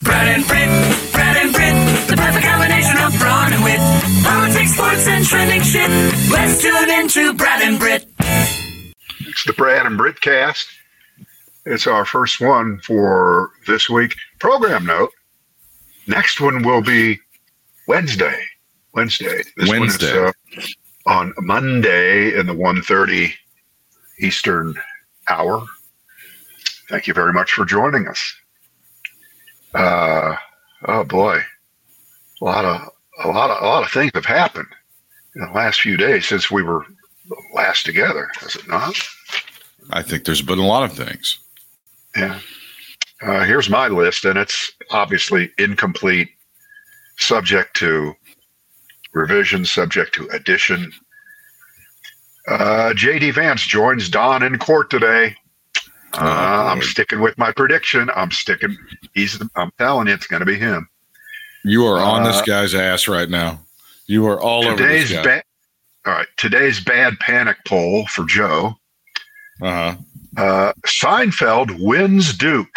Brad and Brit, the perfect combination of brawn and wit. Politics, sports, and trending shit. Let's tune into Brad and Brit. It's the Brad and Brit cast. It's our first one for this week. Program note, next one will be Wednesday. This one is on Monday in the 1:30 Eastern hour. Thank you very much for joining us. Oh boy, a lot of things have happened in the last few days since we were last together. Has it not? I think there's been a lot of things. Yeah. Here's my list, and it's obviously incomplete, subject to revision, subject to addition. J.D. Vance joins Don in court today. I'm sticking with my prediction. I'm telling you, it's going to be him. You are on this guy's ass right now. You are all over this guy. All right. Today's bad panic poll for Joe. Seinfeld wins Duke.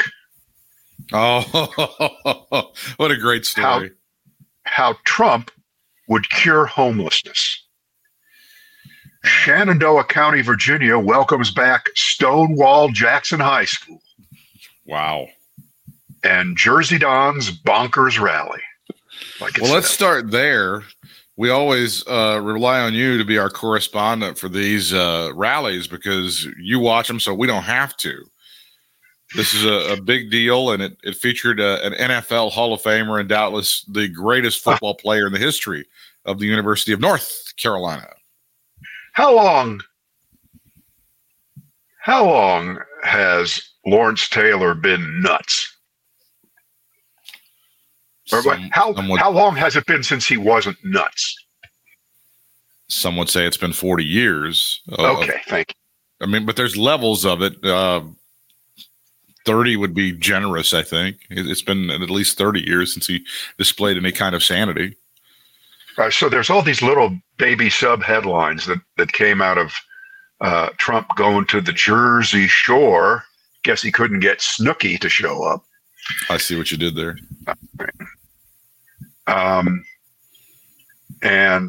Oh, what a great story. How Trump would cure homelessness. Shenandoah County, Virginia welcomes back Stonewall Jackson High School. Wow. And Jersey Don's bonkers rally. Let's start there. We always rely on you to be our correspondent for these rallies because you watch them so we don't have to. This is a big deal, and it featured an NFL Hall of Famer and doubtless the greatest football player in the history of the University of North Carolina. How long has Lawrence Taylor been nuts? How long has it been since he wasn't nuts? Some would say it's been 40 years. Okay, thank you. I mean, but there's levels of it. 30 would be generous, I think. It's been at least 30 years since he displayed any kind of sanity. So there's all these little baby sub headlines that came out of Trump going to the Jersey Shore. Guess he couldn't get Snooki to show up. I see what you did there. And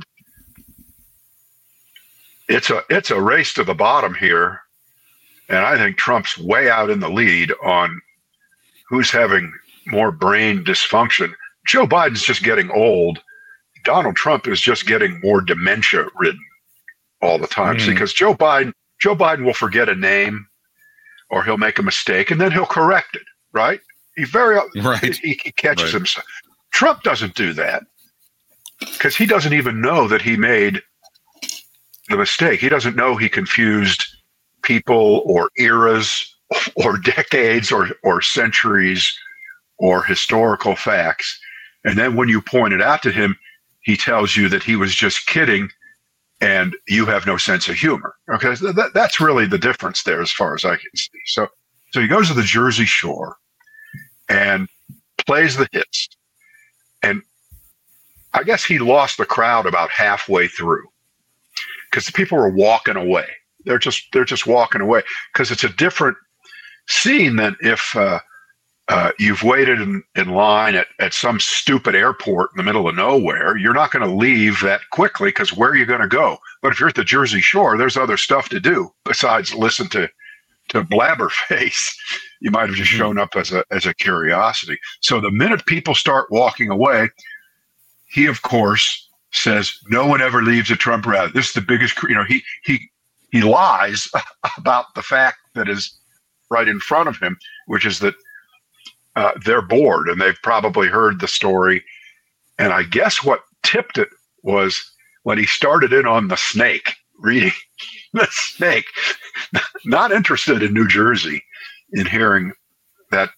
it's a race to the bottom here, and I think Trump's way out in the lead on who's having more brain dysfunction. Joe Biden's just getting old. Donald Trump is just getting more dementia ridden all the time because Joe Biden will forget a name or he'll make a mistake and then he'll correct it. Right? He catches himself. Trump doesn't do that because he doesn't even know that he made the mistake. He doesn't know he confused people or eras or decades or centuries or historical facts. And then when you point it out to him, he tells you that he was just kidding and you have no sense of humor. Okay, that's really the difference there as far as I can see. So he goes to the Jersey Shore and plays the hits. And I guess he lost the crowd about halfway through because the people were walking away. They're just walking away because it's a different scene than if you've waited in line at some stupid airport in the middle of nowhere. You're not going to leave that quickly because where are you going to go? But if you're at the Jersey Shore, there's other stuff to do besides listen to Blabberface. You might have just shown up as a curiosity. So the minute people start walking away, he of course says, "No one ever leaves a Trump rally." This is the biggest. He lies about the fact that is right in front of him, which is that they're bored and they've probably heard the story. And I guess what tipped it was when he started in on the snake, reading the snake, not interested in New Jersey, in hearing that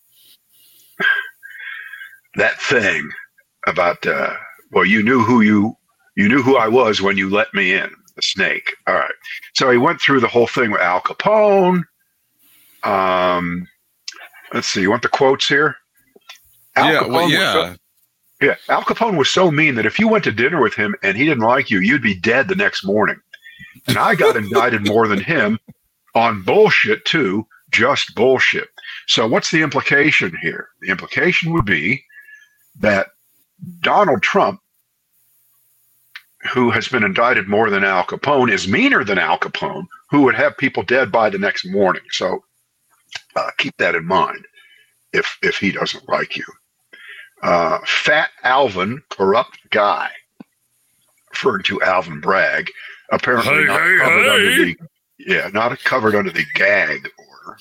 thing about, you knew who I was when you let me in, the snake. All right. So he went through the whole thing with Al Capone. Let's see. You want the quotes here? Al Capone was so mean that if you went to dinner with him and he didn't like you, you'd be dead the next morning. And I got indicted more than him on bullshit too, just bullshit. So what's the implication here? The implication would be that Donald Trump, who has been indicted more than Al Capone, is meaner than Al Capone, who would have people dead by the next morning. So keep that in mind if he doesn't like you. Fat Alvin, corrupt guy, referring to Alvin Bragg, apparently not covered under the gag order.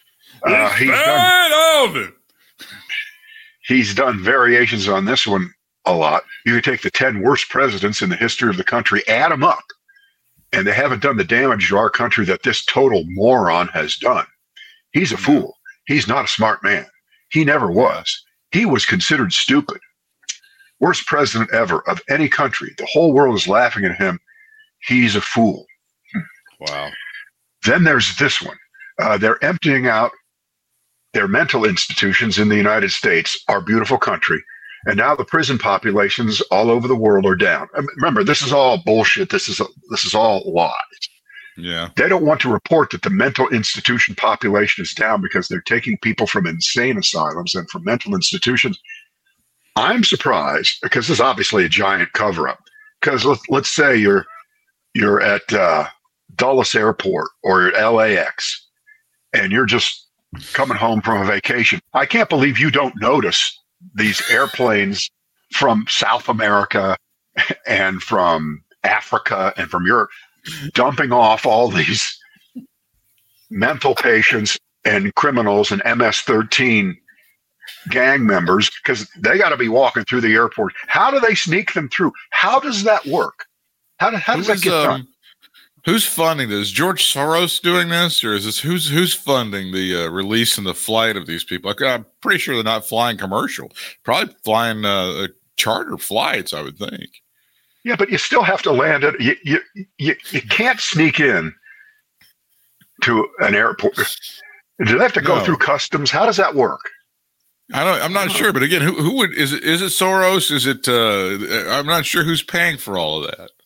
He's done variations on this one a lot. You could take the 10 worst presidents in the history of the country, add them up, and they haven't done the damage to our country that this total moron has done. He's a fool. He's not a smart man. He never was. He was considered stupid. Worst president ever of any country. The whole world is laughing at him. He's a fool. Wow. Then there's this one. They're emptying out their mental institutions in the United States, our beautiful country. And now the prison populations all over the world are down. Remember, this is all bullshit. This is all lies. Yeah. They don't want to report that the mental institution population is down because they're taking people from insane asylums and from mental institutions. I'm surprised because this is obviously a giant cover-up. Because let's say you're at Dulles Airport or at LAX and you're just coming home from a vacation. I can't believe you don't notice these airplanes from South America and from Africa and from Europe dumping off all these mental patients and criminals and MS-13 gang members because they got to be walking through the airport. How do they sneak them through? How does that work? How does that get done? Who's funding this? Is George Soros doing this, or is this who's funding the release and the flight of these people? I'm pretty sure they're not flying commercial. Probably flying charter flights, I would think. Yeah, but you still have to land it. You can't sneak in to an airport. Do they have to go through customs? How does that work? I'm not sure, but again, who would is it Soros? Is it? I'm not sure who's paying for all of that.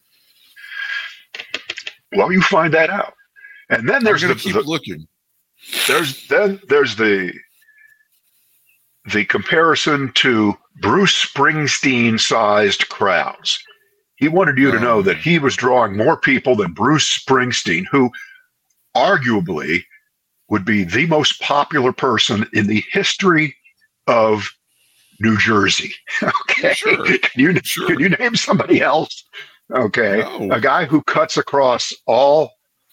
Well, you find that out, and then there's looking. There's the comparison to Bruce Springsteen-sized crowds. He wanted you to know that he was drawing more people than Bruce Springsteen, who arguably would be the most popular person in the history of New Jersey. Okay, sure. Can you name somebody else? Okay, no. A guy who cuts across all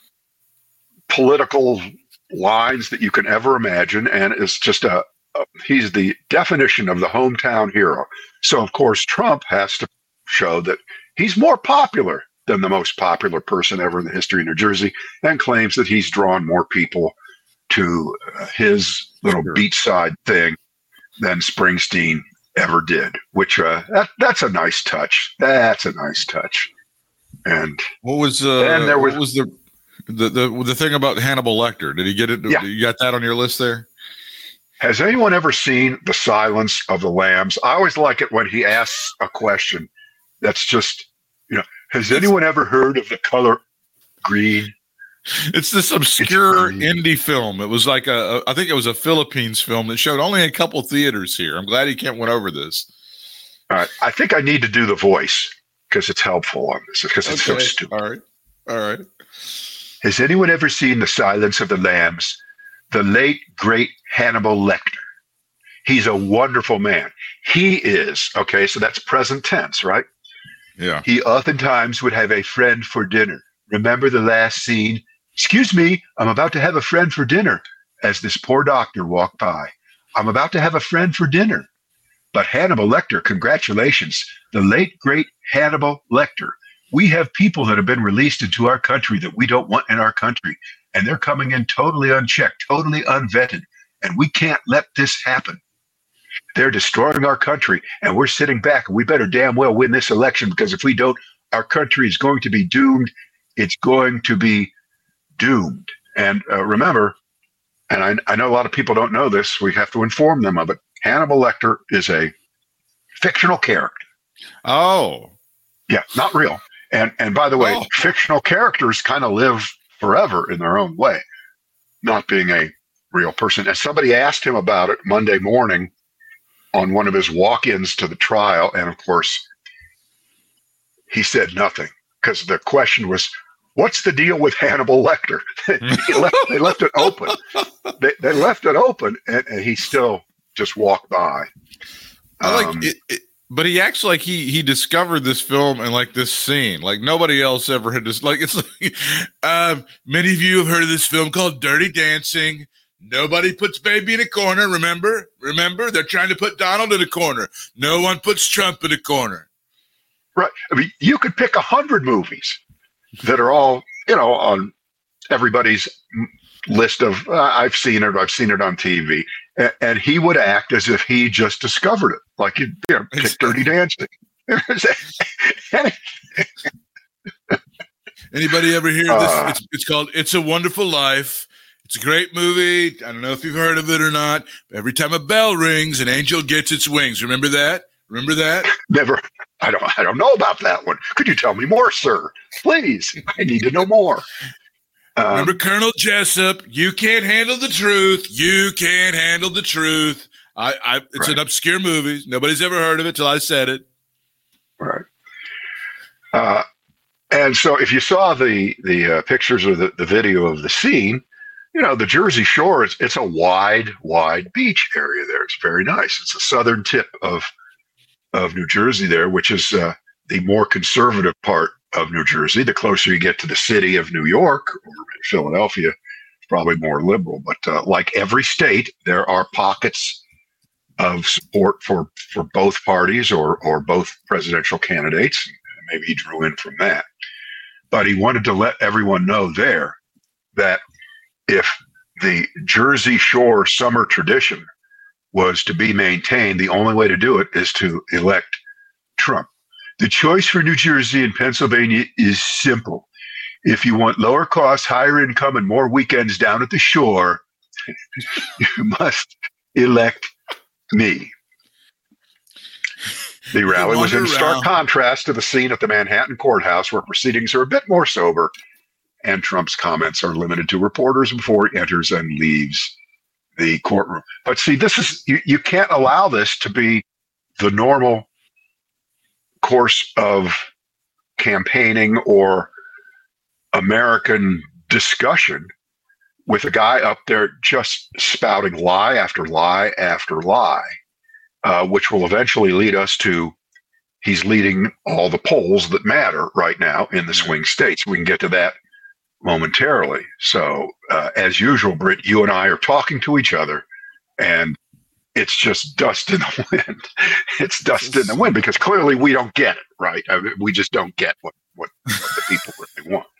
political lines that you can ever imagine, and is just he's the definition of the hometown hero. So of course Trump has to show that he's more popular than the most popular person ever in the history of New Jersey, and claims that he's drawn more people to his little beachside thing than Springsteen ever did, which that's a nice touch. That's a nice touch. And what was the thing about Hannibal Lecter? Did he get it? Yeah. You got that on your list there? Has anyone ever seen The Silence of the Lambs? I always like it when he asks a question that's just, has anyone ever heard of the color green? It's this obscure indie film. It was like I think it was a Philippines film that showed only a couple theaters here. I'm glad he went over this. All right. I think I need to do the voice because it's helpful on this, because it's so stupid. All right. Has anyone ever seen The Silence of the Lambs? The late, great Hannibal Lecter. He's a wonderful man. He is, okay, so that's present tense, right? Yeah. He oftentimes would have a friend for dinner. Remember the last scene? Excuse me, I'm about to have a friend for dinner, as this poor doctor walked by. I'm about to have a friend for dinner. But Hannibal Lecter, congratulations, the late, great Hannibal Lecter. We have people that have been released into our country that we don't want in our country, and they're coming in totally unchecked, totally unvetted, and we can't let this happen. They're destroying our country, and we're sitting back, and we better damn well win this election, because if we don't, our country is going to be doomed. It's going to be doomed. And remember, and I know a lot of people don't know this, we have to inform them of it, Hannibal Lecter is a fictional character. Oh. Yeah, not real. And by the way, fictional characters kind of live forever in their own way, not being a real person. And somebody asked him about it Monday morning on one of his walk-ins to the trial. And of course, he said nothing because the question was, what's the deal with Hannibal Lecter? They left it open. They left it open, and he still just walked by. I like it, but he acts like he discovered this film and like this scene, like nobody else ever had this. Like it's like many of you have heard of this film called Dirty Dancing. Nobody puts baby in a corner. Remember, they're trying to put Donald in a corner. No one puts Trump in a corner. Right. I mean, you could pick 100 movies that are all, on everybody's list of, I've seen it on TV. And he would act as if he just discovered it. Like, pick Dirty Dancing. Anybody ever hear this? It's called It's a Wonderful Life. It's a great movie. I don't know if you've heard of it or not. Every time a bell rings, an angel gets its wings. Remember that? Never. I don't know about that one. Could you tell me more, sir? Please. I need to know more. Remember Colonel Jessup? You can't handle the truth. You can't handle the truth. It's an obscure movie. Nobody's ever heard of it till I said it. Right. And so if you saw the pictures or the video of the scene, the Jersey Shore, it's a wide beach area there. It's very nice. It's the southern tip of New Jersey there, which is the more conservative part of New Jersey. The closer you get to the city of New York or Philadelphia, it's probably more liberal. But like every state, there are pockets of support for both parties or both presidential candidates. Maybe he drew in from that. But he wanted to let everyone know there that if the Jersey Shore summer tradition was to be maintained, the only way to do it is to elect Trump. The choice for New Jersey and Pennsylvania is simple. If you want lower costs, higher income, and more weekends down at the shore, you must elect me. The rally was in stark contrast to the scene at the Manhattan courthouse, where proceedings are a bit more sober, and Trump's comments are limited to reporters before he enters and leaves the courtroom. But see, this is you can't allow this to be the normal course of campaigning or American discussion with a guy up there just spouting lie after lie after lie, which will eventually lead us to he's leading all the polls that matter right now in the swing states. We can get to that momentarily. So, as usual, Britt, you and I are talking to each other, and it's just dust in the wind. It's dust in the wind because clearly we don't get it, right? I mean, we just don't get what the people really want.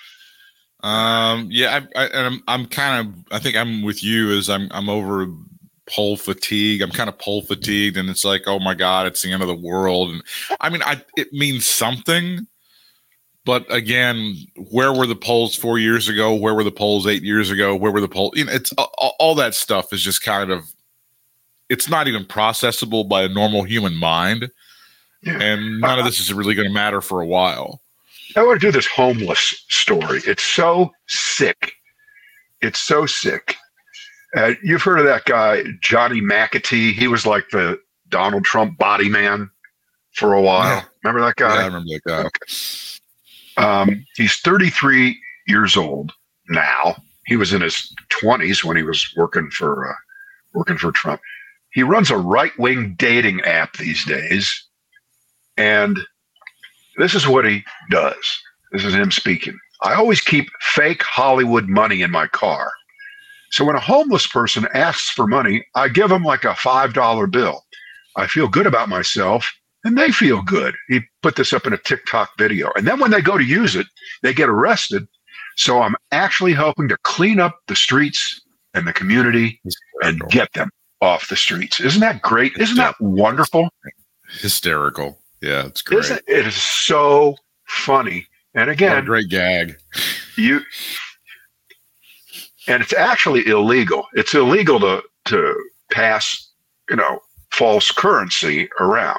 I think I'm with you as I'm over poll fatigue. I'm kind of poll fatigued, and it's like, oh my God, it's the end of the world. And I mean, it means something. But again, where were the polls 4 years ago? Where were the polls 8 years ago? Where were the polls? It's all that stuff is just kind of, it's not even processable by a normal human mind. Yeah. And none of this is really going to matter for a while. I want to do this homeless story. It's so sick. It's so sick. You've heard of that guy, Johnny McAtee. He was like the Donald Trump body man for a while. Yeah. Remember that guy? Yeah, I remember that guy. Okay. He's 33 years old now. He was in his 20s when he was working for Trump. He runs a right-wing dating app these days, and this is what he does. This is him speaking. I always keep fake Hollywood money in my car. So when a homeless person asks for money, I give them like a $5 bill. I feel good about myself, and they feel good. He put this up in a TikTok video. And then when they go to use it, they get arrested. So I'm actually helping to clean up the streets and the community and get them off the streets. Isn't that great? Isn't that wonderful? Hysterical. Yeah, it's great. It is so funny. And again, what a great gag. And it's actually illegal. It's illegal to pass, false currency around.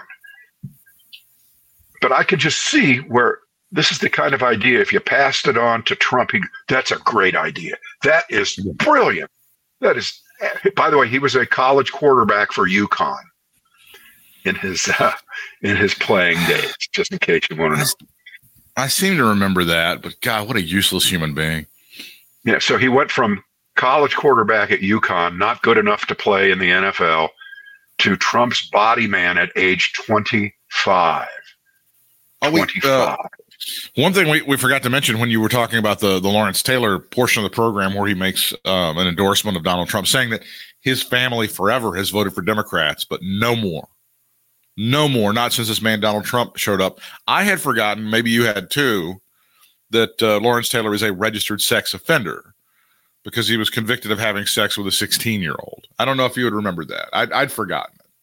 But I could just see where this is the kind of idea, if you passed it on to Trump, that's a great idea. That is brilliant. That is, by the way, he was a college quarterback for UConn in his playing days. Just in case you want to know. I seem to remember that, but God, what a useless human being. Yeah, so he went from college quarterback at UConn, not good enough to play in the NFL, to Trump's body man at age 25. 25. One thing we forgot to mention when you were talking about the Lawrence Taylor portion of the program where he makes an endorsement of Donald Trump, saying that his family forever has voted for Democrats, but no more. No more, not since this man Donald Trump showed up. I had forgotten, maybe you had too, that Lawrence Taylor is a registered sex offender because he was convicted of having sex with a 16-year-old. I don't know if you would remember that. I'd forgotten it.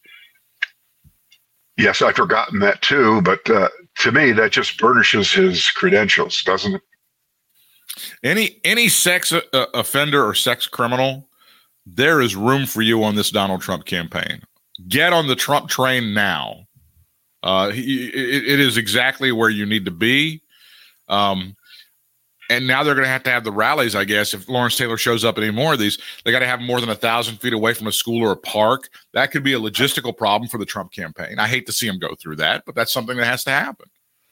Yes, I'd forgotten that too, but to me, that just burnishes his credentials, doesn't it? Any sex offender or sex criminal, there is room for you on this Donald Trump campaign. Get on the Trump train now. It is exactly where you need to be. And now they're going to have the rallies, I guess. If Lawrence Taylor shows up at any more of these, they got to have more than 1,000 feet away from a school or a park. That could be a logistical problem for the Trump campaign. I hate to see him go through that, but that's something that has to happen.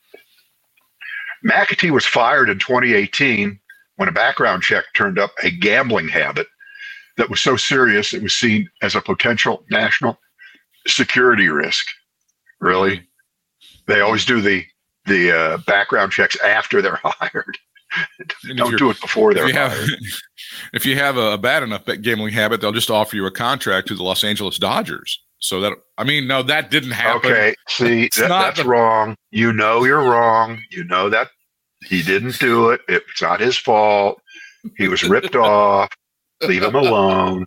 McAtee was fired in 2018 when a background check turned up a gambling habit that was so serious it was seen as a potential national security risk. Really? They always do the background checks after they're hired. Don't do it before they're hired. If you have a bad enough gambling habit, they'll just offer you a contract to the Los Angeles Dodgers. So no, that didn't happen. Okay, see, that's wrong. You know you're wrong. You know that he didn't do it. It's not his fault. He was ripped off. Leave him alone.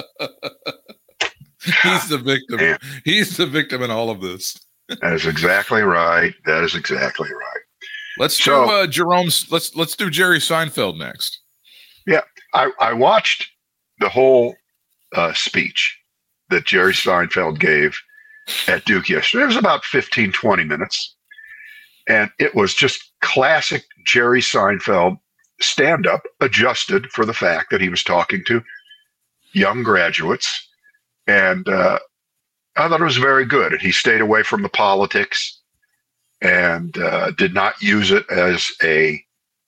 He's the victim. Man. He's the victim in all of this. That is exactly right. Let's do Jerome's. Let's do Jerry Seinfeld next. Yeah, I watched the whole speech that Jerry Seinfeld gave at Duke yesterday. It was about 15, 20 minutes. And it was just classic Jerry Seinfeld stand-up, adjusted for the fact that he was talking to young graduates. And I thought it was very good. And he stayed away from the politics and did not use it as a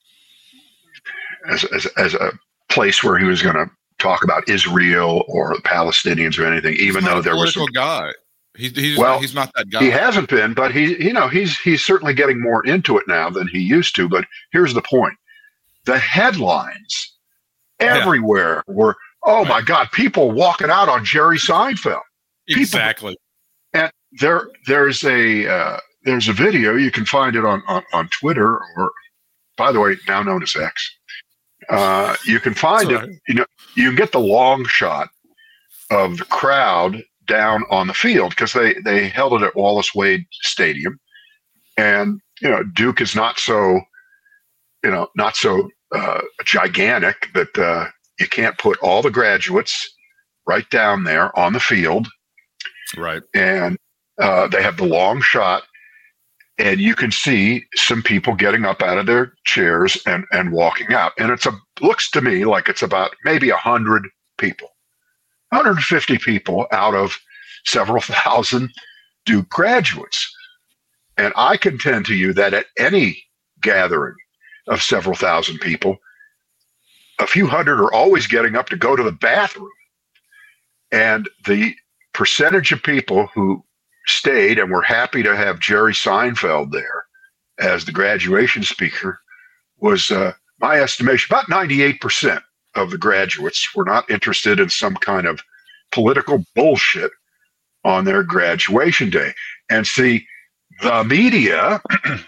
place where he was going to talk about Israel or the Palestinians or anything, even though there was some guy. He's not that guy. He hasn't been, but he's certainly getting more into it now than he used to. But here's the point. The headlines everywhere were, oh my God, people walking out on Jerry Seinfeld. Exactly. And there's a video, you can find it on Twitter, or by the way, now known as X. You can find it, you can get the long shot of the crowd down on the field because they held it at Wallace Wade Stadium. And, Duke is not so gigantic that you can't put all the graduates right down there on the field. Right. And they have the long shot, and you can see some people getting up out of their chairs and walking out. And looks to me like it's about maybe 100 people, 150 people out of several thousand Duke graduates. And I contend to you that at any gathering of several thousand people, a few hundred are always getting up to go to the bathroom. And the percentage of people who stayed and were happy to have Jerry Seinfeld there as the graduation speaker was, my estimation, about 98% of the graduates were not interested in some kind of political bullshit on their graduation day. And see, the media,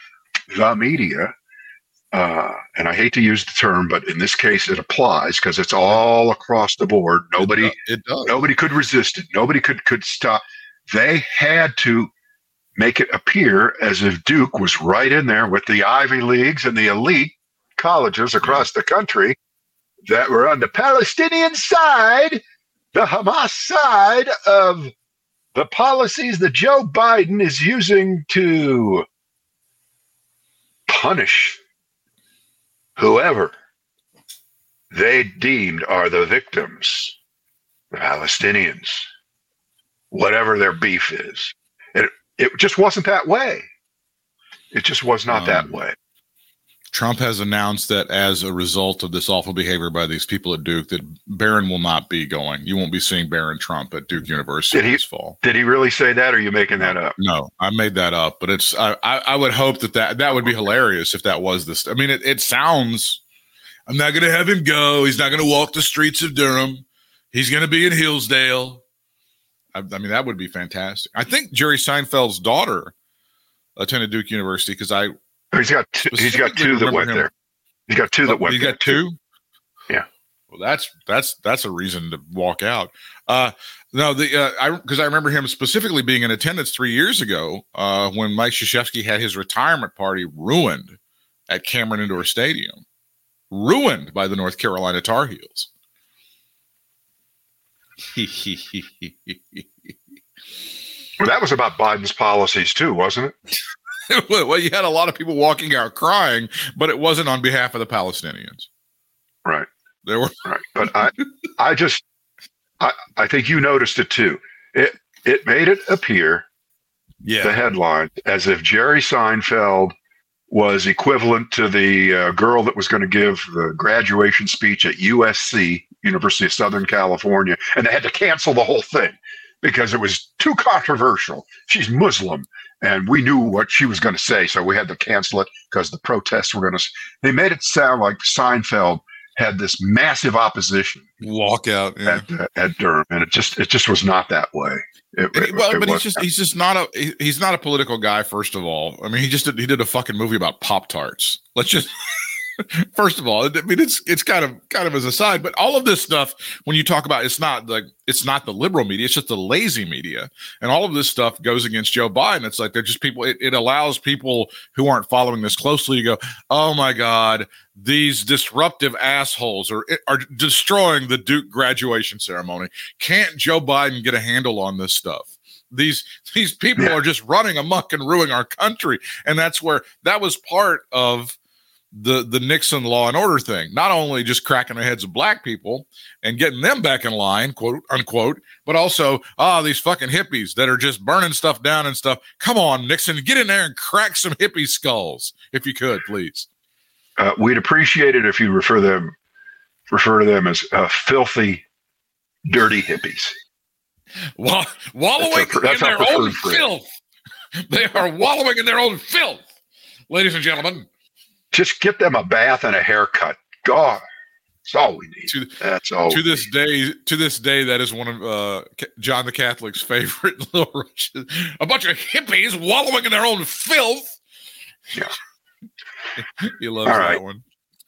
and I hate to use the term, but in this case it applies because it's all across the board. Nobody could resist it. Nobody could stop. They had to make it appear as if Duke was right in there with the Ivy Leagues and the elite colleges across the country that were on the Palestinian side, the Hamas side of the policies that Joe Biden is using to punish whoever they deemed are the victims, the Palestinians, whatever their beef is. It just wasn't that way. It just was not that way. Trump has announced that as a result of this awful behavior by these people at Duke, that Barron will not be going. You won't be seeing Barron Trump at Duke University this fall. Did he really say that, or are you making that up? No, I made that up, but it's. I would hope that would be hilarious if that was this. I mean, it sounds. I'm not going to have him go. He's not going to walk the streets of Durham. He's going to be in Hillsdale. I mean, that would be fantastic. I think Jerry Seinfeld's daughter attended Duke University because he's got two that went there. He's got two that went there. You got two? Yeah. Well, that's a reason to walk out. No, because I remember him specifically being in attendance 3 years ago when Mike Krzyzewski had his retirement party ruined at Cameron Indoor Stadium, ruined by the North Carolina Tar Heels. Well, that was about Biden's policies too, wasn't it? Well, you had a lot of people walking out crying, but it wasn't on behalf of the Palestinians. Right. There were right, but I think you noticed it too. It made it appear, the headline, as if Jerry Seinfeld was equivalent to the girl that was going to give the graduation speech at USC, University of Southern California, and they had to cancel the whole thing because it was too controversial. She's Muslim, and we knew what she was going to say, so we had to cancel it because the protests were going to. They made it sound like Seinfeld had this massive opposition walkout at Durham, and it just was not that way. He's not a political guy. First of all, I mean, he did a fucking movie about Pop-Tarts. Let's just. First of all, I mean, it's kind of as a side, but all of this stuff, when you talk about, it's not the liberal media, it's just the lazy media, and all of this stuff goes against Joe Biden. It's like they're just people. It allows people who aren't following this closely to go, oh my God, these disruptive assholes are destroying the Duke graduation ceremony. Can't Joe Biden get a handle on this stuff? These people are just running amok and ruining our country, and that was part of the Nixon law and order thing, not only just cracking the heads of black people and getting them back in line, quote unquote, but also, these fucking hippies that are just burning stuff down and stuff. Come on, Nixon, get in there and crack some hippie skulls, if you could, please. We'd appreciate it if you refer to them as filthy, dirty hippies. Wallowing in their own filth. They are wallowing in their own filth, ladies and gentlemen. Just get them a bath and a haircut. God, that's all we need. That's all. To this day, that is one of John the Catholic's favorite little rushes. A bunch of hippies wallowing in their own filth. Yeah, he loves that one.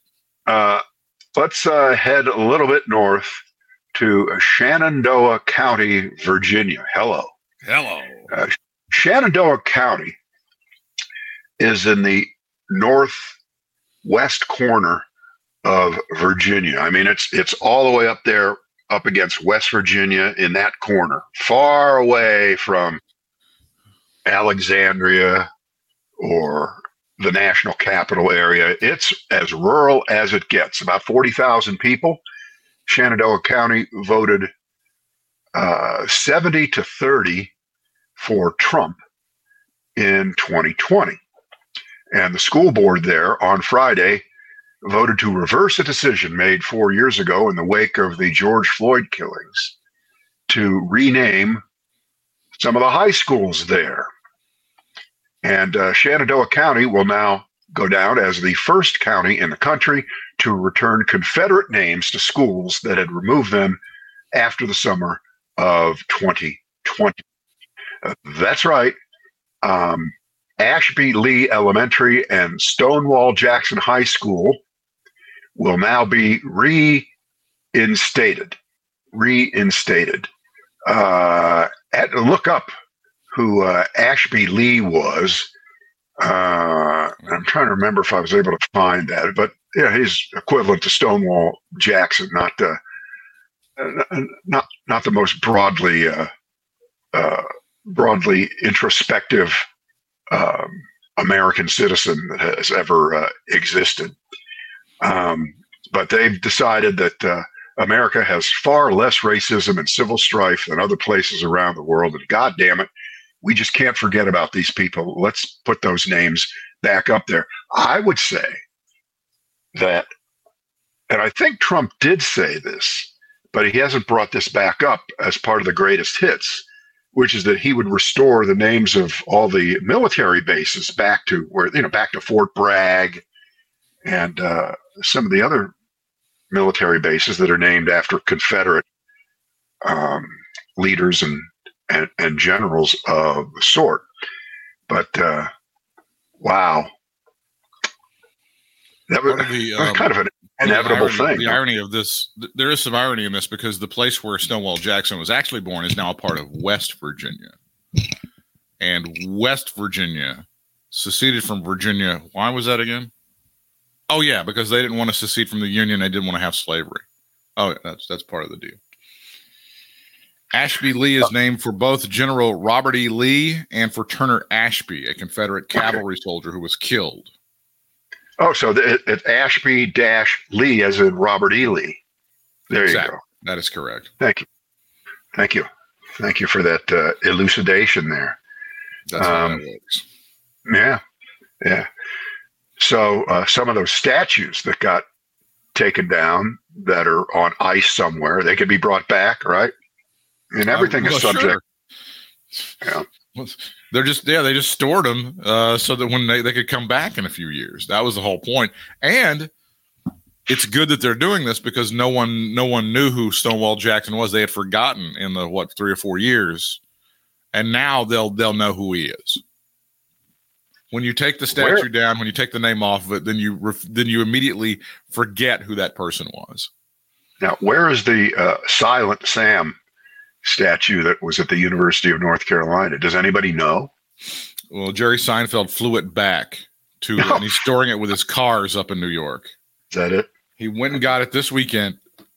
Let's head a little bit north to Shenandoah County, Virginia. Hello. Shenandoah County is in the northwest corner of Virginia. I mean, it's all the way up there, up against West Virginia in that corner, far away from Alexandria or the national capital area. It's as rural as it gets, about 40,000 people. Shenandoah County voted 70-30 for Trump in 2020. And the school board there on Friday voted to reverse a decision made 4 years ago in the wake of the George Floyd killings to rename some of the high schools there. And Shenandoah County will now go down as the first county in the country to return Confederate names to schools that had removed them after the summer of 2020. That's right. Ashby Lee Elementary and Stonewall Jackson High School will now be reinstated. Had to look up who Ashby Lee was. I'm trying to remember if I was able to find that, but yeah, he's equivalent to Stonewall Jackson, not the most broadly introspective American citizen that has ever existed. but they've decided that America has far less racism and civil strife than other places around the world. And God damn it, we just can't forget about these people. Let's put those names back up there. I would say that, and I think Trump did say this, but he hasn't brought this back up as part of the greatest hits, which is that he would restore the names of all the military bases back to where, back to Fort Bragg and some of the other military bases that are named after Confederate leaders and generals of the sort. But wow, that was kind of an inevitable thing. The irony of this, there is some irony in this, because the place where Stonewall Jackson was actually born is now a part of West Virginia. And West Virginia seceded from Virginia. Why was that again? Oh, yeah, because they didn't want to secede from the Union. They didn't want to have slavery. Oh, that's part of the deal. Ashby Lee is named for both General Robert E. Lee and for Turner Ashby, a Confederate cavalry soldier who was killed. Oh, so it's Ashby-Lee as in Robert E. Lee. There you go. That is correct. Thank you. Thank you for that elucidation there. That's how that works. Yeah. So some of those statues that got taken down that are on ice somewhere, they could be brought back, right? I mean, everything is subject. Sure. Yeah. They just stored them so that when they could come back in a few years. That was the whole point. And it's good that they're doing this, because no one knew who Stonewall Jackson was. They had forgotten in the 3 or 4 years, and now they'll know who he is. When you take the statue down, when you take the name off of it, then you immediately forget who that person was. Now, where is the Silent Sam statue that was at the University of North Carolina? Does anybody know? Well, Jerry Seinfeld flew it back and he's storing it with his cars up in New York. Is that it? He went and got it this weekend.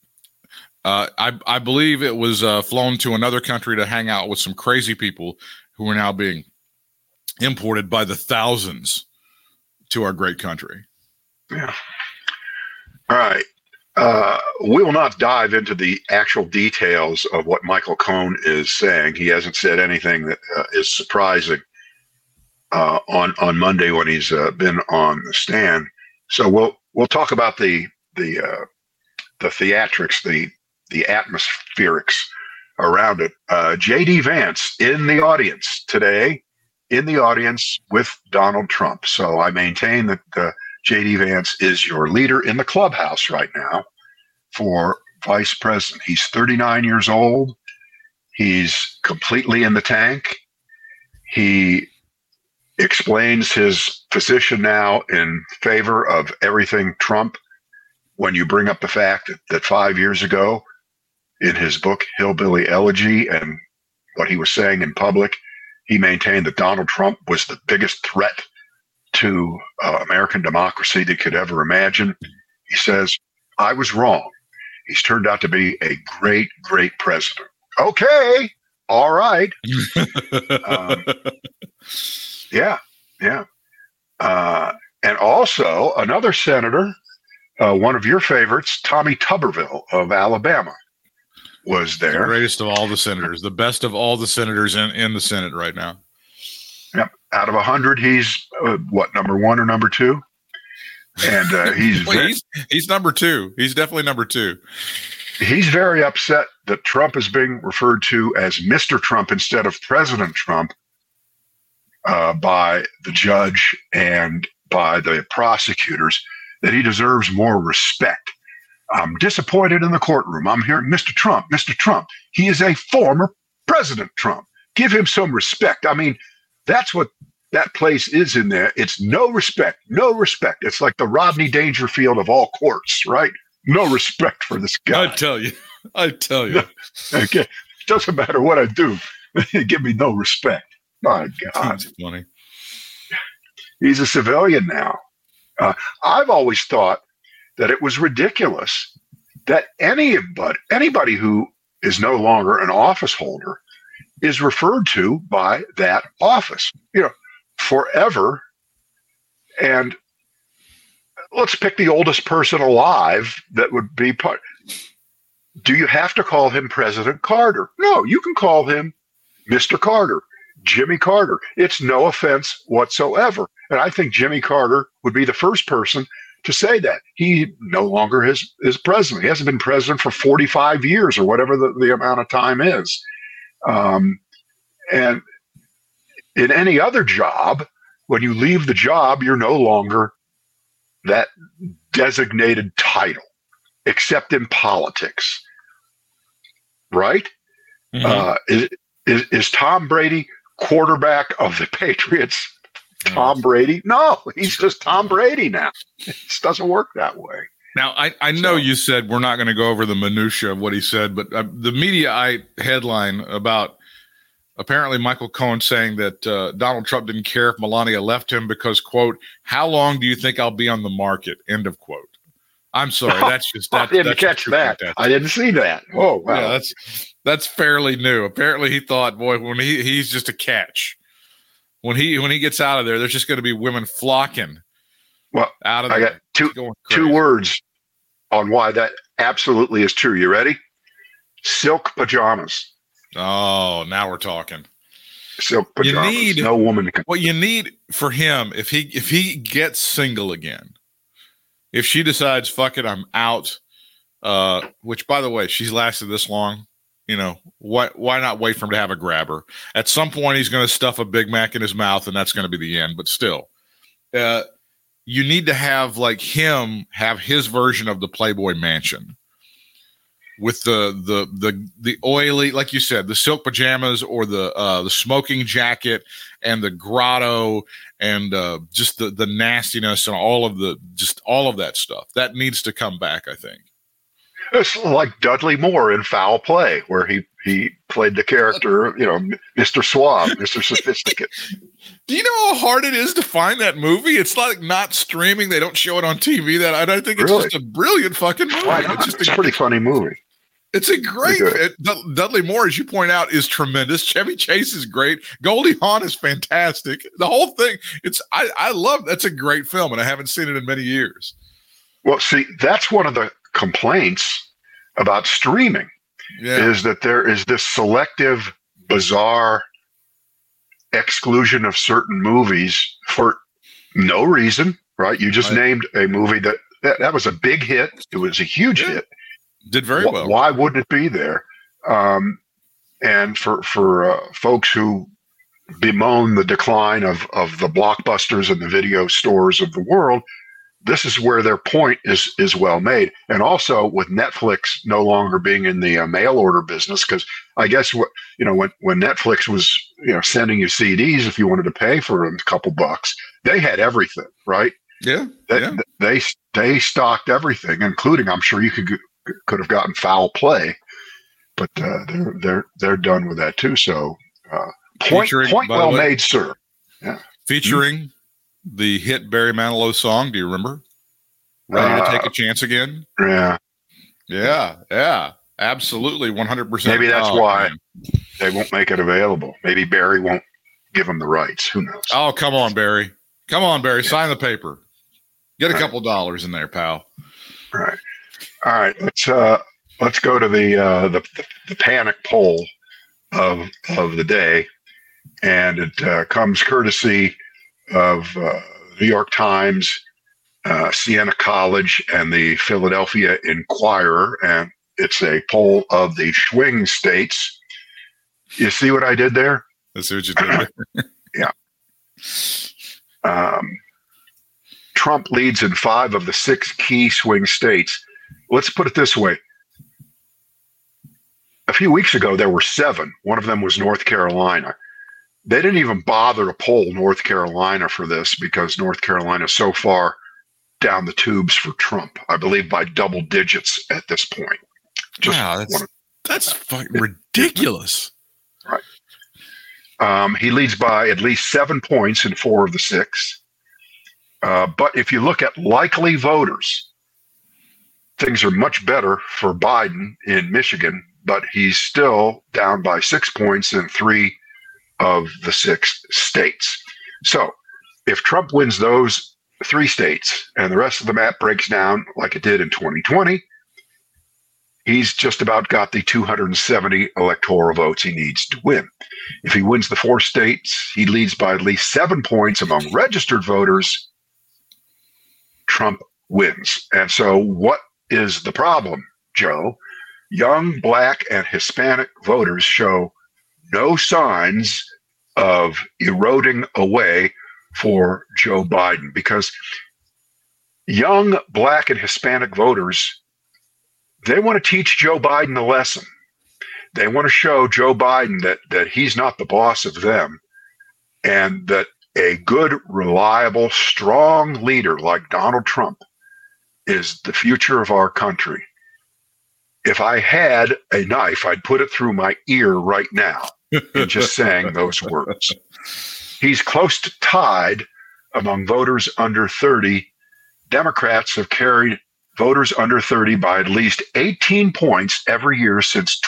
I believe it was flown to another country to hang out with some crazy people who are now being imported by the thousands to our great country. Yeah. All right. We will not dive into the actual details of what Michael Cohen is saying. He hasn't said anything that is surprising on Monday when he's been on the stand. So we'll talk about the theatrics, the atmospherics around it. J.D. Vance in the audience today, with Donald Trump. So I maintain that J.D. Vance is your leader in the clubhouse right now for vice president. He's 39 years old. He's completely in the tank. He explains his position now in favor of everything Trump when you bring up the fact that 5 years ago in his book, Hillbilly Elegy, and what he was saying in public, he maintained that Donald Trump was the biggest threat to American democracy they could ever imagine. He says, I was wrong. He's turned out to be a great, great president. Okay. All right. Yeah. And also another senator, one of your favorites, Tommy Tuberville of Alabama, was there. The greatest of all the senators, the best of all the senators in the Senate right now. Yep. Out of 100, he's number one or number two? And he's number two. He's definitely number two. He's very upset that Trump is being referred to as Mr. Trump instead of President Trump by the judge and by the prosecutors, that he deserves more respect. I'm disappointed in the courtroom. I'm hearing Mr. Trump, Mr. Trump. He is a former President Trump. Give him some respect. I mean, that's what that place is in there. It's no respect, no respect. It's like the Rodney Dangerfield of all courts, right? No respect for this guy. I tell you. Okay. It doesn't matter what I do. Give me no respect. My God. That's funny. He's a civilian now. I've always thought that it was ridiculous that anybody who is no longer an office holder is referred to by that office, forever. And let's pick the oldest person alive that would be part. Do you have to call him President Carter? No, you can call him Mr. Carter, Jimmy Carter. It's no offense whatsoever. And I think Jimmy Carter would be the first person to say that. He no longer is president. He hasn't been president for 45 years or whatever the amount of time is. And in any other job, when you leave the job, you're no longer that designated title, except in politics, right? Mm-hmm. Is Tom Brady quarterback of the Patriots? Tom Brady? No, he's just Tom Brady now. It just doesn't work that way. Now, I know you said we're not going to go over the minutia of what he said, but the Mediaite headline about apparently Michael Cohen saying that Donald Trump didn't care if Melania left him because, quote, how long do you think I'll be on the market? End of quote. I'm sorry. That's just that. I didn't catch that. I didn't see that. Oh, wow. Yeah, that's fairly new. Apparently he thought, boy, when he's just a catch. When he gets out of there, there's just going to be women flocking. Well, out of I got two words on why that absolutely is true. You ready? Silk pajamas. Oh, now we're talking. Silk pajamas. No woman can. What you need for him, if he gets single again, if she decides, fuck it, I'm out. Which, by the way, she's lasted this long. You know, why not wait for him to have a grabber? At some point, he's going to stuff a Big Mac in his mouth, and that's going to be the end. But still, you need to have like him have his version of the Playboy Mansion with the oily, like you said, the silk pajamas or the smoking jacket and the grotto and just the nastiness and all of that stuff that needs to come back, I think. It's like Dudley Moore in Foul Play, where he played the character, Mr. Suave, Mr. Sophisticate. Do you know how hard it is to find that movie? It's like not streaming; they don't show it on TV. I think it's just a brilliant fucking movie. It's a pretty funny movie. It's a great. Dudley Moore, as you point out, is tremendous. Chevy Chase is great. Goldie Hawn is fantastic. The whole thing. I love. That's a great film, and I haven't seen it in many years. Well, see, that's one of the complaints about streaming is that there is this selective, bizarre exclusion of certain movies for no reason, right? You just named a movie that was a big hit. It was a huge hit. Did very well. Why wouldn't it be there? And for folks who bemoan the decline of the Blockbusters and the video stores of the world, this is where their point is well made. And also with Netflix no longer being in the mail order business, because I guess when Netflix was sending you CDs if you wanted to pay for them a couple bucks, they had everything, right? Yeah. They stocked everything, including, I'm sure you could have gotten Foul Play, but they're done with that too. So point well made, sir. Yeah. Featuring the hit Barry Manilow song, do you remember? Ready to Take a Chance Again? Yeah. Absolutely, 100%. Maybe that's why they won't make it available. Maybe Barry won't give them the rights. Who knows? Oh, come on, Barry. Sign the paper. Get a couple dollars in there, pal. Right. All right. Let's go to the panic poll of the day, and it comes courtesy of New York Times, Siena College, and the Philadelphia Inquirer, and it's a poll of the swing states. You see what I did there? I see what you did. Yeah. Trump leads in 5 of the 6 key swing states. Let's put it this way. A few weeks ago, there were 7. One of them was North Carolina. They didn't even bother to poll North Carolina for this because North Carolina is so far down the tubes for Trump, I believe by double digits at this point. That's fucking ridiculous. Right. He leads by at least 7 points in 4 of the 6. But if you look at likely voters, things are much better for Biden in Michigan, but he's still down by 6 points in 3 of the 6 states. So if Trump wins those 3 states, and the rest of the map breaks down like it did in 2020. He's just about got the 270 electoral votes he needs to win. If he wins the 4 states, he leads by at least 7 points among registered voters. Trump wins. And so what is the problem, Joe? Young Black and Hispanic voters show no signs of eroding away for Joe Biden, because young Black and Hispanic voters, they want to teach Joe Biden a lesson. They want to show Joe Biden that he's not the boss of them, and that a good, reliable, strong leader like Donald Trump is the future of our country. If I had a knife, I'd put it through my ear right now in just saying those words. He's close to tied among voters under 30. Democrats have carried voters under 30 by at least 18 points every year since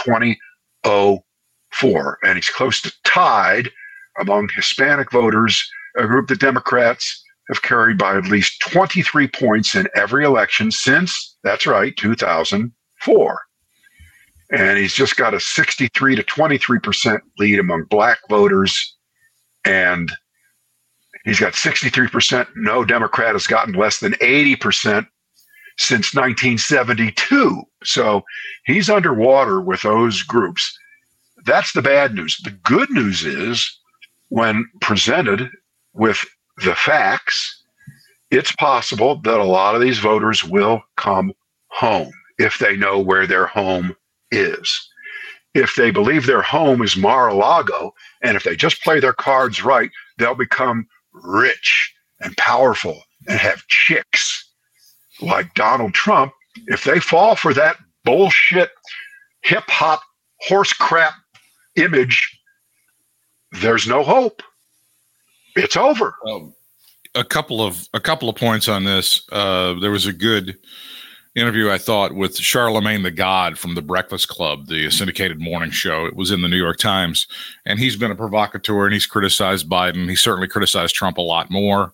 2004. And he's close to tied among Hispanic voters, a group that Democrats have carried by at least 23 points in every election since, that's right, 2004. And he's just got a 63 to 23% lead among Black voters. And he's got 63%. No Democrat has gotten less than 80% since 1972. So he's underwater with those groups. That's the bad news. The good news is, when presented with the facts, it's possible that a lot of these voters will come home if they know where their home is. If they believe their home is Mar-a-Lago, and if they just play their cards right, they'll become rich and powerful and have chicks like Donald Trump. If they fall for that bullshit hip-hop horse crap image, there's no hope. It's over. A couple of points on this. There was a good interview, I thought, with Charlemagne the God from the Breakfast Club, the syndicated morning show. It was in the New York Times, and he's been a provocateur, and he's criticized Biden. He certainly criticized Trump a lot more.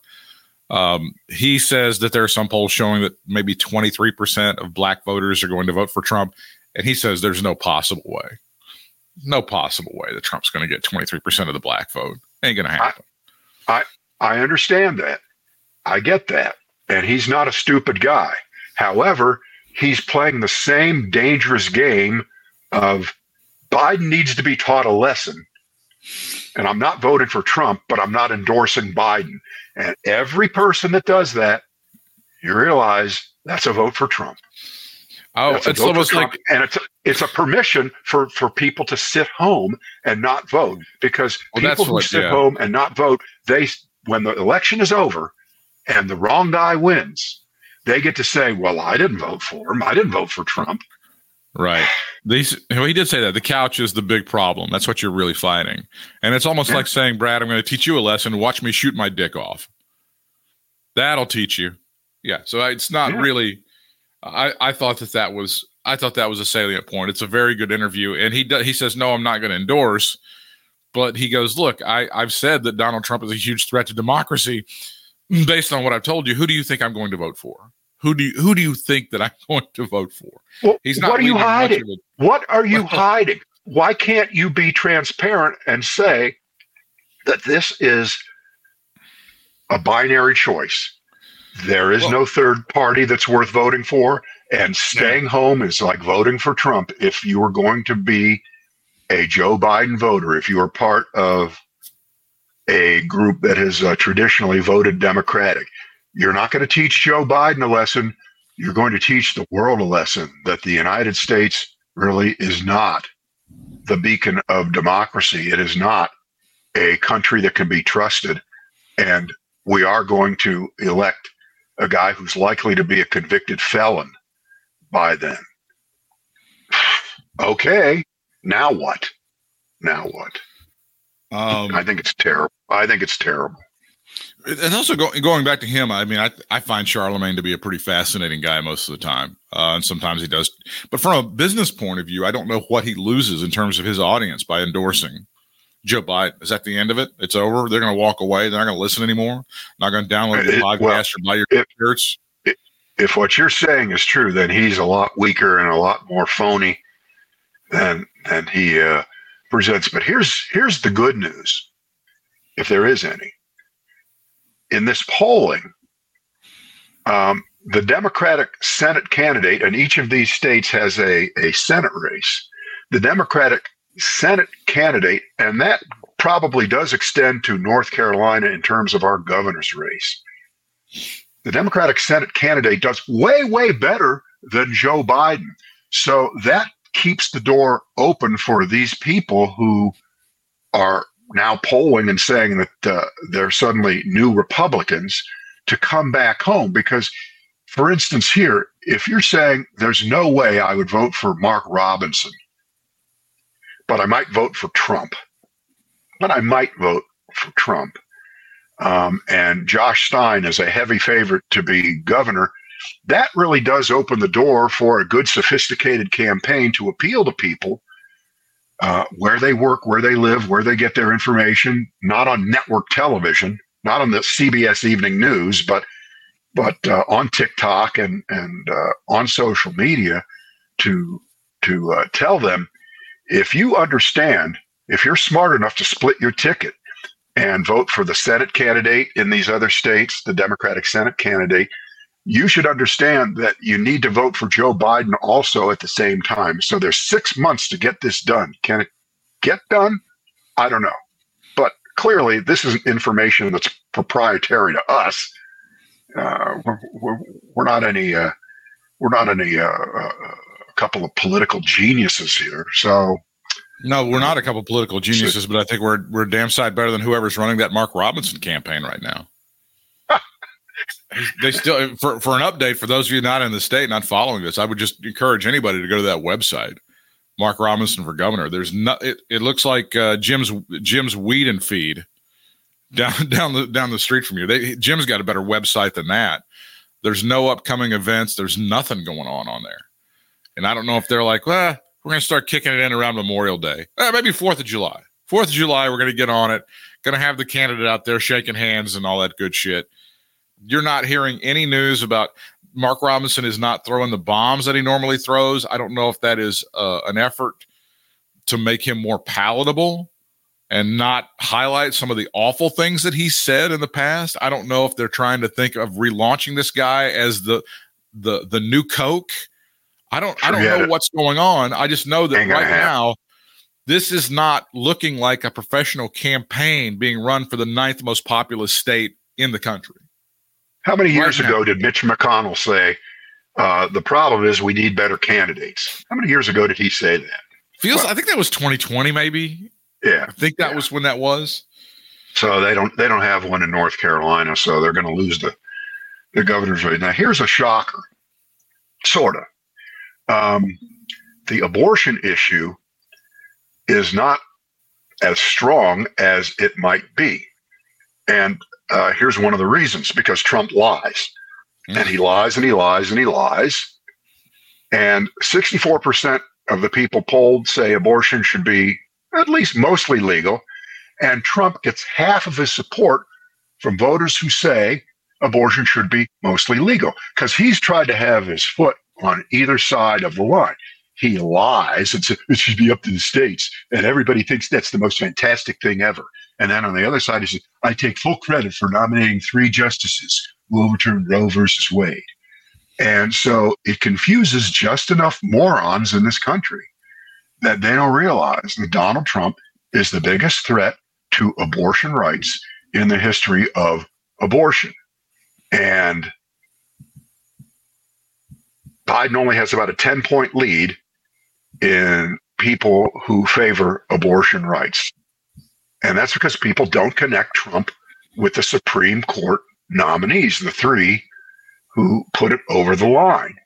He says that there are some polls showing that maybe 23% of Black voters are going to vote for Trump, and he says there's no possible way that Trump's going to get 23% of the Black vote. Ain't going to happen. I understand that. I get that. And he's not a stupid guy. However, he's playing the same dangerous game of Biden needs to be taught a lesson. And I'm not voting for Trump, but I'm not endorsing Biden. And every person that does that, you realize that's a vote for Trump. Oh, it's almost like, and it's a permission for people to sit home and not vote, because people who sit home and not vote, when the election is over and the wrong guy wins, they get to say, well, I didn't vote for him. I didn't vote for Trump. Right. He did say that the couch is the big problem. That's what you're really fighting. And it's almost like saying, Brad, I'm going to teach you a lesson. Watch me shoot my dick off. That'll teach you. Yeah. So it's not really, I thought that was a salient point. It's a very good interview. And he says, no, I'm not going to endorse. But he goes, look, I've said that Donald Trump is a huge threat to democracy. Based on what I've told you, who do you think I'm going to vote for? Who do you think that I'm going to vote for? Well, he's not. What are you hiding? What are you hiding? Why can't you be transparent and say that this is a binary choice? There is no third party that's worth voting for, and staying home is like voting for Trump. If you are going to be a Joe Biden voter, if you are part of a group that has traditionally voted Democratic, you're not going to teach Joe Biden a lesson. You're going to teach the world a lesson that the United States really is not the beacon of democracy. It is not a country that can be trusted. And we are going to elect a guy who's likely to be a convicted felon by then. Okay, now what? I think it's terrible. And also going back to him, I mean, I find Charlemagne to be a pretty fascinating guy most of the time. And sometimes he does. But from a business point of view, I don't know what he loses in terms of his audience by endorsing Joe Biden? Is that the end of it? It's over? They're going to walk away? They're not going to listen anymore? Not going to download your podcast or buy your shirts? If what you're saying is true, then he's a lot weaker and a lot more phony than he presents. But here's the good news, if there is any. In this polling, the Democratic Senate candidate, and each of these states has a Senate race. The Democratic Senate candidate, and that probably does extend to North Carolina in terms of our governor's race. The Democratic Senate candidate does way, way better than Joe Biden. So that keeps the door open for these people who are now polling and saying that they're suddenly new Republicans to come back home. Because, for instance, here, if you're saying there's no way I would vote for Mark Robinson, but I might vote for Trump, and Josh Stein is a heavy favorite to be governor, that really does open the door for a good, sophisticated campaign to appeal to people where they work, where they live, where they get their information, not on network television, not on the CBS Evening News, but on TikTok and on social media to tell them, if you understand, if you're smart enough to split your ticket and vote for the Senate candidate in these other states, the Democratic Senate candidate, you should understand that you need to vote for Joe Biden also at the same time. So there's 6 months to get this done. Can it get done? I don't know. But clearly, this is information that's proprietary to us. We're not any couple of political geniuses here. So. No, we're not a couple of political geniuses, but I think we're a damn sight better than whoever's running that Mark Robinson campaign right now. They still, for an update, for those of you not in the state, not following this, I would just encourage anybody to go to that website, Mark Robinson for governor. There's no, it looks like Jim's weed and feed down the street from you. Jim's got a better website than that. There's no upcoming events. There's nothing going on there. And I don't know if they're like, well, we're going to start kicking it in around Memorial Day. Maybe 4th of July. 4th of July, we're going to get on it. Going to have the candidate out there shaking hands and all that good shit. You're not hearing any news about Mark Robinson is not throwing the bombs that he normally throws. I don't know if that is an effort to make him more palatable and not highlight some of the awful things that he said in the past. I don't know if they're trying to think of relaunching this guy as the new Coke. I don't know what's going on. I just know that right now, this is not looking like a professional campaign being run for the 9th most populous state in the country. How many years ago did Mitch McConnell say, the problem is we need better candidates? How many years ago did he say that? I think that was 2020, maybe. Yeah. I think that was when that was. So they don't have one in North Carolina, so they're going to lose the governor's race. Now, here's a shocker, sort of. The abortion issue is not as strong as it might be. And here's one of the reasons, because Trump lies. And he lies and he lies and he lies. And 64% of the people polled say abortion should be at least mostly legal. And Trump gets half of his support from voters who say abortion should be mostly legal, because he's tried to have his foot on either side of the line. He lies and says it should be up to the states, and everybody thinks that's the most fantastic thing ever. And then on the other side, he says, I take full credit for nominating 3 justices who overturned Roe versus Wade. And so it confuses just enough morons in this country that they don't realize that Donald Trump is the biggest threat to abortion rights in the history of abortion. And Biden only has about a 10-point lead in people who favor abortion rights. And that's because people don't connect Trump with the Supreme Court nominees, the 3 who put it over the line.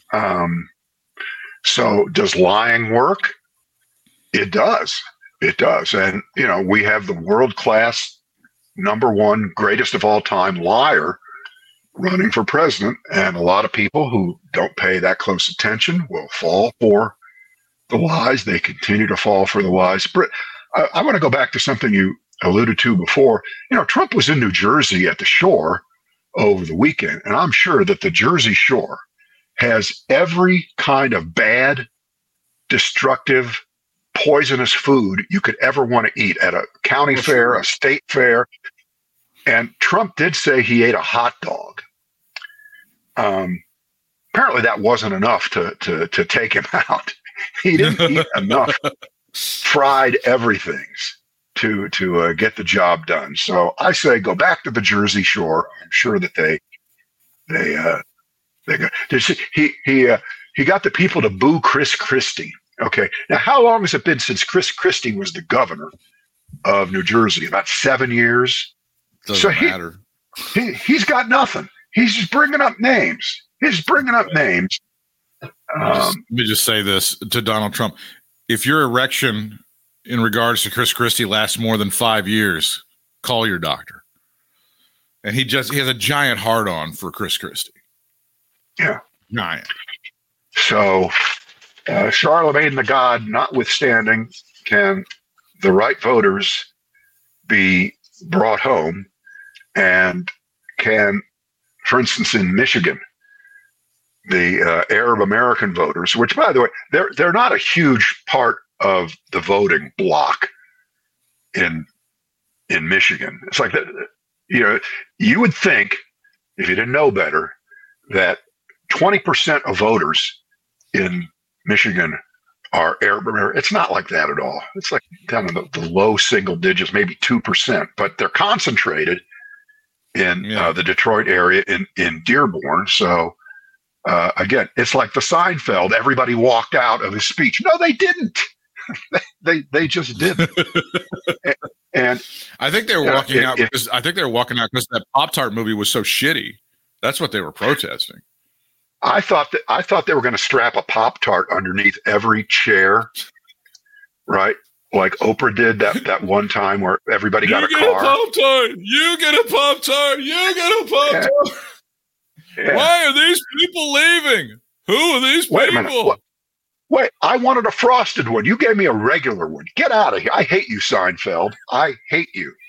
So does lying work? It does. It does. And, we have the world-class, #1, greatest of all time liar running for president, and a lot of people who don't pay that close attention will fall for the lies. They continue to fall for the lies. I want to go back to something you alluded to before. Trump was in New Jersey at the shore over the weekend, and I'm sure that the Jersey Shore has every kind of bad, destructive, poisonous food you could ever want to eat at a county fair, a state fair. And Trump did say he ate a hot dog. Apparently that wasn't enough to take him out. He didn't eat enough fried everythings to get the job done. So I say go back to the Jersey Shore. I'm sure that they he got the people to boo Chris Christie. Okay, now how long has it been since Chris Christie was the governor of New Jersey? About 7 years. Doesn't matter. He's got nothing. He's just bringing up names. Let me just say this to Donald Trump. If your erection in regards to Chris Christie lasts more than 5 years, call your doctor. And he has a giant hard-on for Chris Christie. Yeah. Giant. So, Charlemagne the God notwithstanding, can the right voters be brought home? And can, for instance, in Michigan, the Arab American voters, which, by the way, they're not a huge part of the voting bloc in Michigan. It's like that, you would think, if you didn't know better, that 20% of voters in Michigan are Arab American. It's not like that at all. It's like down in the low single digits, maybe 2%, but they're concentrated in the Detroit area in Dearborn. So again, it's like the Seinfeld. Everybody walked out of his speech. No, they didn't. they just didn't. and I think they were walking out because that Pop-Tart movie was so shitty. That's what they were protesting. I thought they were going to strap a Pop-Tart underneath every chair, right? Like Oprah did that one time where everybody got a car. You get a Pop-Tart. You get a Pop-Tart. Yeah. Why are these people leaving? Who are these people? Wait a minute. Wait, I wanted a frosted one. You gave me a regular one. Get out of here. I hate you, Seinfeld. I hate you.